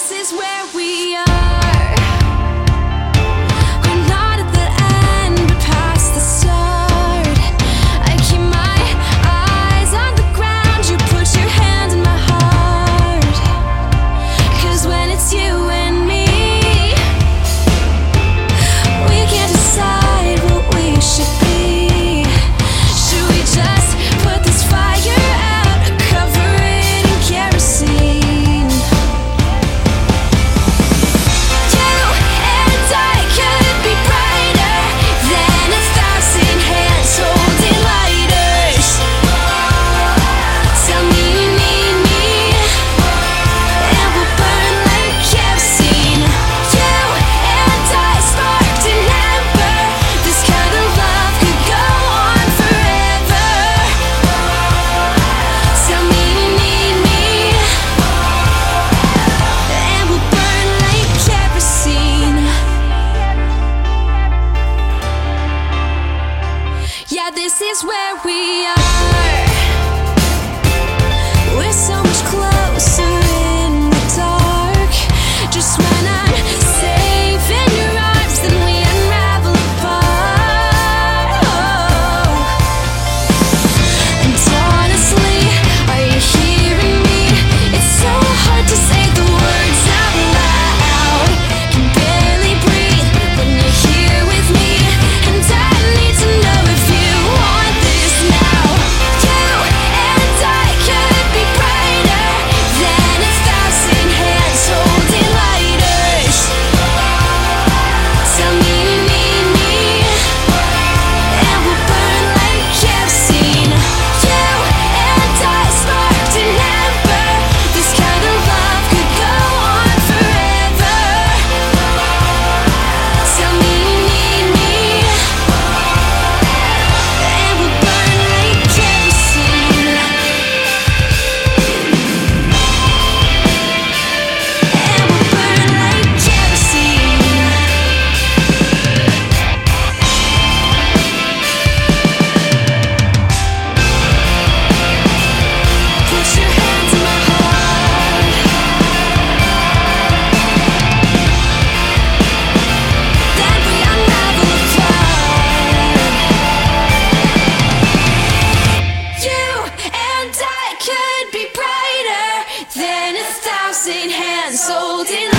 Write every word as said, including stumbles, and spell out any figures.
this is where we are. We're not at the end, but past the start. I keep my eyes on the ground, you put your hand in my heart. 'Cause when it's you and me, we can't decide what we should be. Should we just put this fire out or cover it in kerosene? You and I could be brighter than a thousand hands holding lighters. Tell me you need me, and we'll burn like kerosene. You and I sparked an ember. This kind of love could go on forever. Tell me you need me, and we'll burn like kerosene. Yeah, this is where we are. We're so much closer in the dark. Just when I'm safe in your arms, then we unravel apart. Oh. And honestly, are you hearing me? It's so hard to say the words out loud. Can barely breathe when you're here with me, and I need to know if you want this now. You and I could be brighter than a thousand hands holding lighters. Tell me you need me, and we'll burn like kerosene. You and I sparked an ember. This kind of love could go on forever. Tell me you need me, and we'll burn like kerosene. And we'll burn like kerosene. Put your hands in my heart. Then we unravel apart. You and I could be brighter than a thousand hands holding